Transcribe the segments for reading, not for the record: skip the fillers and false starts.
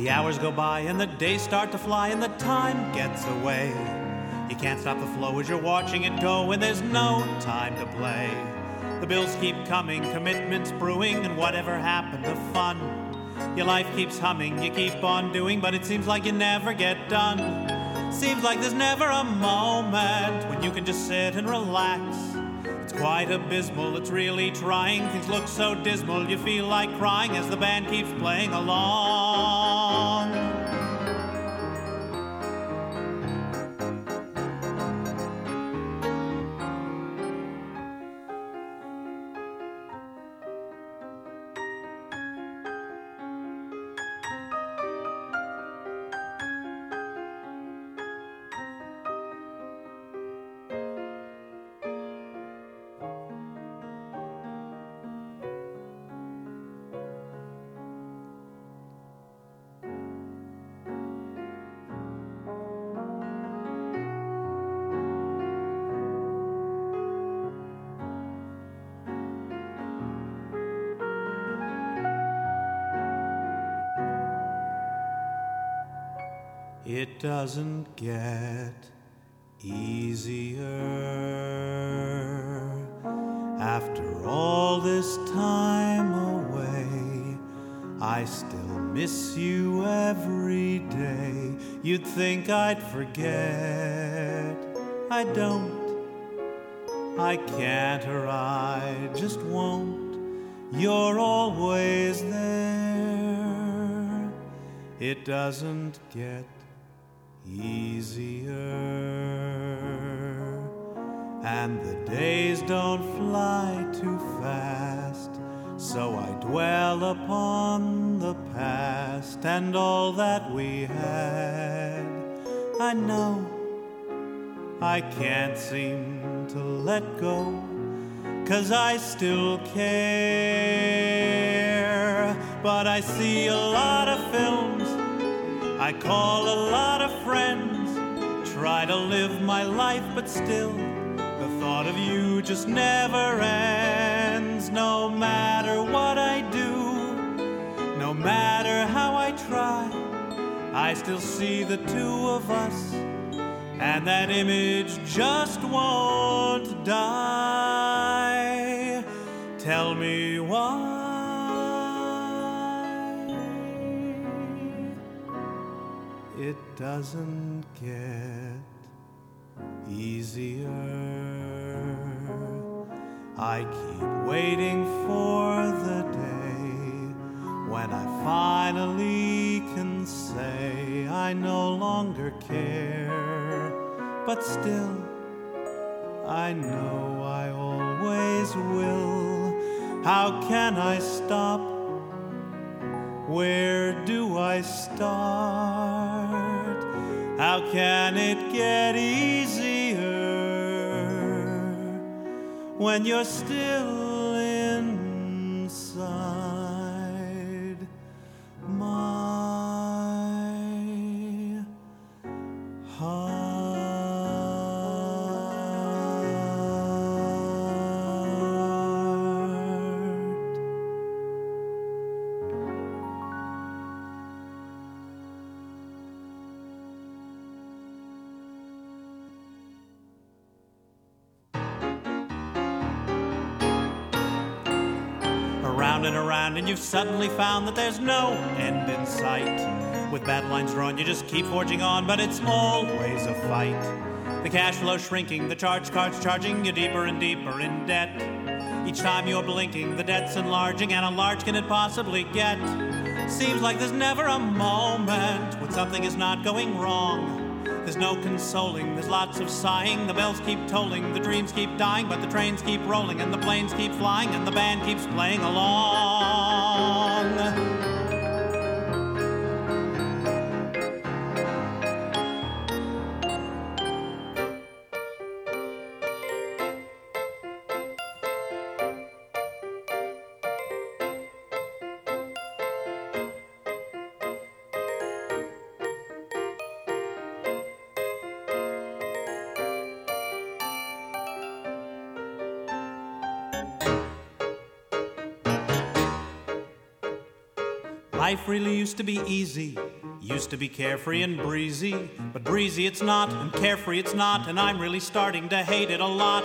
The hours go by and the days start to fly and the time gets away. You can't stop the flow as you're watching it go, and there's no time to play. The bills keep coming, commitments brewing, and whatever happened to fun? Your life keeps humming, you keep on doing, but it seems like you never get done. Seems like there's never a moment when you can just sit and relax. It's quite abysmal, it's really trying. Things look so dismal, you feel like crying as the band keeps playing along. It doesn't get easier after all this time away. I still miss you every day. You'd think I'd forget. I don't, I can't, or I just won't. You're always there. It doesn't get easier, and the days don't fly too fast, so I dwell upon the past and all that we had. I know I can't seem to let go, 'cause I still care, but I see a lot of films, I call a lot of friends, try to live my life, but still the thought of you just never ends. No matter what I do, no matter how I try, I still see the two of us, and that image just won't die. Tell me why. It doesn't get easier. I keep waiting for the day when I finally can say I no longer care. But still, I know I always will. How can I stop? Where do I start? How can it get easier when you're still inside my heart? Around and around, and you've suddenly found that there's no end in sight. With battle lines drawn, you just keep forging on, but it's always a fight. The cash flow shrinking, the charge cards charging you deeper and deeper in debt. Each time you're blinking, the debt's enlarging, and how large can it possibly get? Seems like there's never a moment when something is not going wrong. There's no consoling, there's lots of sighing. The bells keep tolling, the dreams keep dying, but the trains keep rolling, and the planes keep flying, and the band keeps playing along. Life really used to be easy Used to be carefree and breezy, but breezy it's not, and carefree it's not, and I'm really starting to hate it a lot.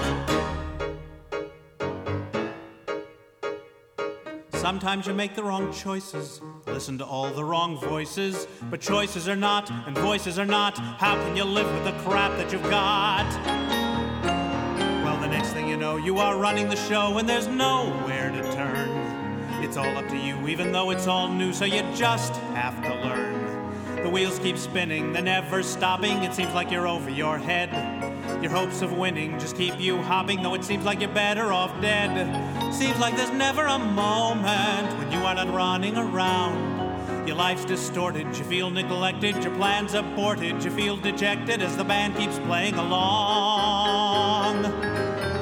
Sometimes you make the wrong choices, listen to all the wrong voices, but choices are not, and voices are not. How can you live with the crap that you've got? Well, the next thing you know, you are running the show, and there's nowhere to turn. It's all up to you, even though it's all new, so you just have to learn. The wheels keep spinning, they're never stopping. It seems like you're over your head. Your hopes of winning just keep you hopping, though it seems like you're better off dead. Seems like there's never a moment when you are not running around. Your life's distorted, you feel neglected, your plans aborted, you feel dejected as the band keeps playing along.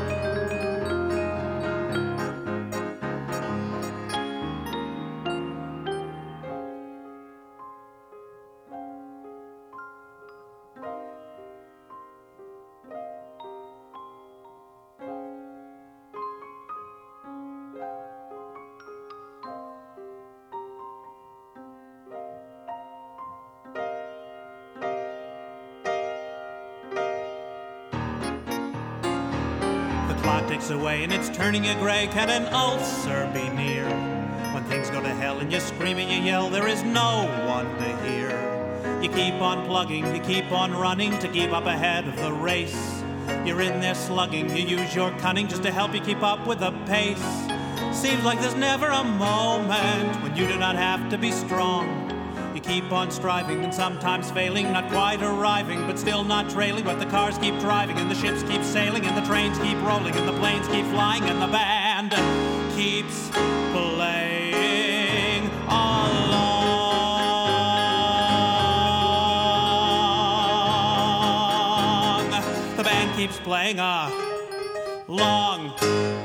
Ticks away and it's turning you gray. Can an ulcer be near? When things go to hell and you scream and you yell, there is no one to hear. You keep on plugging, you keep on running to keep up ahead of the race. You're in there slugging, you use your cunning just to help you keep up with the pace. Seems like there's never a moment when you do not have to be strong. You keep on striving and sometimes failing, not quite arriving, but still not trailing. But the cars keep driving and the ships keep sailing and the trains keep rolling and the planes keep flying and the band keeps playing along. The band keeps playing along.